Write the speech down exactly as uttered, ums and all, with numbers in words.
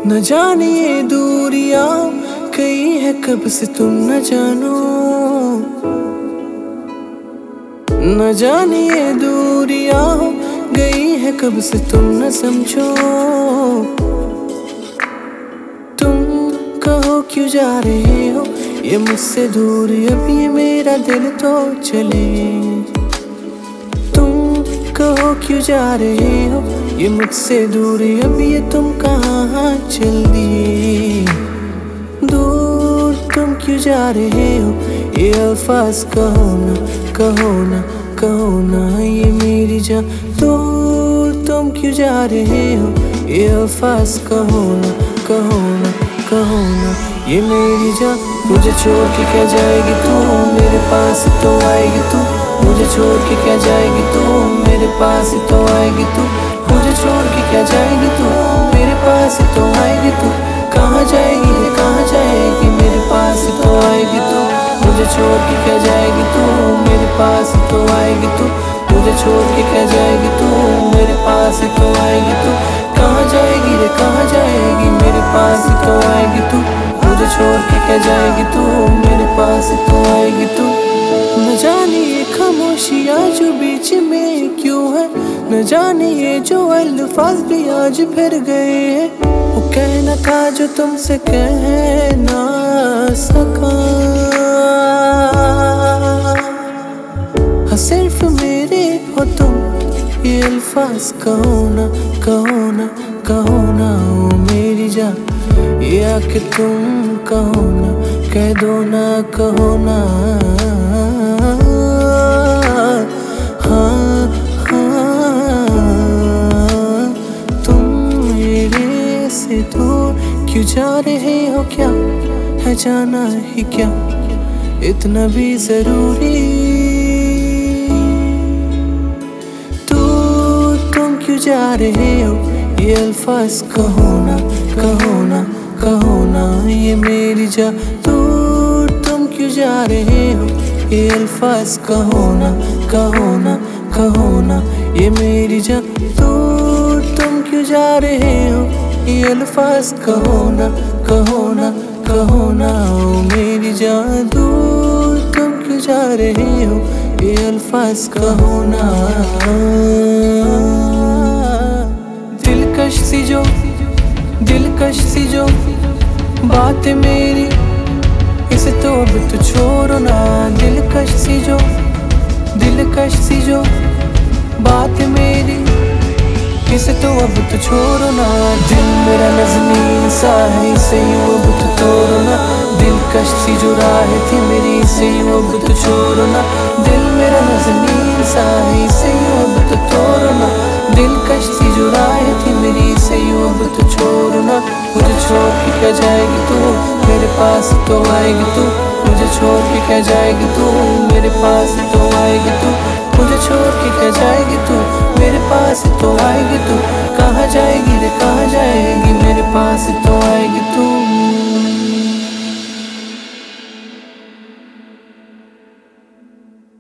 न जाने ये दूरियां कई है कब से तुम न जानो। न जाने ये दूरियां गई है कब से तुम न समझो। तुम कहो क्यों जा रहे हो ये मुझसे दूर, अब ये मेरा दिल तो चले। तुम कहो क्यों जा रहे हो ये मुझसे दूर, अब ये तुम कहाँ चल दिए। दूर तुम क्यों जा रहे हो ये अल्फाज कहो ना, कहो ना, कहो ना ये मेरी जान। दूर तुम क्यों जा रहे हो ये अल्फाज कहो ना, कहो ना, कहो ना ये मेरी जान। मुझे छोड़ के क्या जाएगी तू, मेरे पास तो आएगी तू। मुझे छोड़ के क्या जाएगी तू, मेरे पास तो आएगी तू। मुझे छोड़ के क्या जाएगी तू, मेरे पास तो आएगी तू। कहाँ जाएगी रे कहाँ जाएगी, मेरे पास तो आएगी तू। मुझे छोड़ के क्या जाएगी तू, मेरे पास तो आएगी तू। मुझे छोड़ के क्या जाएगी तू, मेरे पास तो आएगी तू। कहाँ जाएगी रे कहाँ जाएगी, मेरे पास तो आएगी तू। मुझे छोड़ के क्या जाएगी तू, मेरे पास तो आएगी तू। न जाने ये खामोशियाँ जो बीच में क्यों है, न जाने ये जो अल्फाज भी आज फिर गए हैं। वो कहना था जो तुमसे कह ना सका, हाँ सिर्फ मेरे हो तुम ये अल्फाज कहो ना, कहो ना, कहो ना ओ मेरी जान। ये आके तुम कहो ना, कह दो ना, कहो ना। हाँ हाँ तुम मेरे से दूर क्यों जा रहे हो, क्या है जाना ही क्या इतना भी जरूरी। क्यों जा रहे हो ये अल्फाज कहो ना, कहो ना, कहो ना ये मेरी जान। दूर तुम क्यों जा रहे हो ये अल्फाज कहो ना, कहो ना, कहो ना ये मेरी जान। दूर तुम क्यों जा रहे हो ये अल्फाज कहो ना, कहो ना, कहो ना ओ मेरी जान। दूर तुम क्यों जा रहे हो ये अल्फाज कहो ना। दिलकश सी जो दिलकश सी जो बात मेरी, इसे तो अब तो छोड़ो ना। दिलकश सी जो दिलकश सी जो बात मेरी, इसे तो अब तो छोड़ो ना। दिल मेरा नज़मीन सा है, इसे यूं अब तो तोड़ो ना। दिलकश सी जो राह थी मेरी, इसे यूं अब तो छोड़ो ना। दिल मेरा नज़मीन सा है, इसे यूं अब तो तोड़ो ना। दिलकश सी जो राह थी मेरी, इसे यूं अब तो छोड़ो ना। मुझे छोड़ के क्या जाएगी तू, मेरे पास तो आएगी तू। मुझे छोड़ के क्या जाएगी तू, मेरे पास तो आएगी तू। मुझे छोड़ के क्या जाएगी तू, मेरे पास तो आएगी तू। कहाँ जाएगी रे कहाँ जाएगी, मेरे पास तो आएगी तू।